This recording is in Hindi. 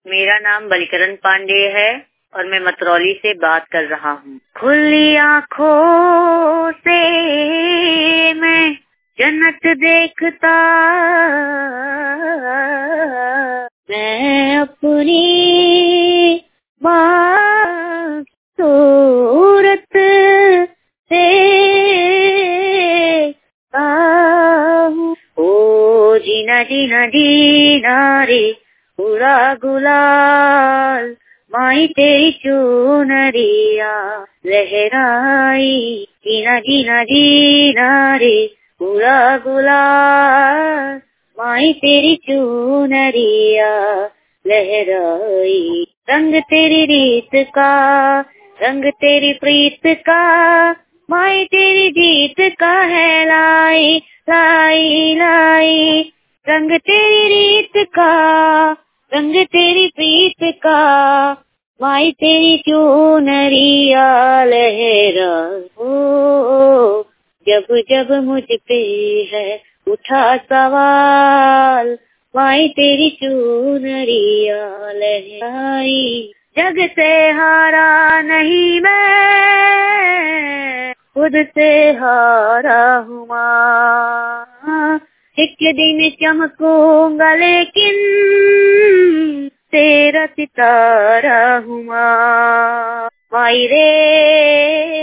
मेरा नाम बलिकरण पांडे है और मैं मतरौली से बात कर रहा हूँ। खुली आँखों से मैं जन्नत देखता, मैं अपनी माँ सूरत देखता हूँ। ओ जीना जीना जीना रे पूरा गुलाल, माई तेरी चुनरिया लहराई। जीना जीना जीना रे पूरा गुलाल, माई तेरी चुनरिया लहराई। रंग तेरी रीत का, रंग तेरी प्रीत का, माई तेरी जीत का है लाई लाई लाई। रंग तेरी रीत का, रंग तेरी प्रीत का, माई तेरी चुनरिया लहरा। हो जब जब मुझ पे है उठा सवाल, माई तेरी चुनरिया लहराई। जग से हारा नहीं मैं, खुद से हारा हूँ माँ। एक दिन चमकूंगा लेकिन तेरा सितारा हूँ माँ। माई रे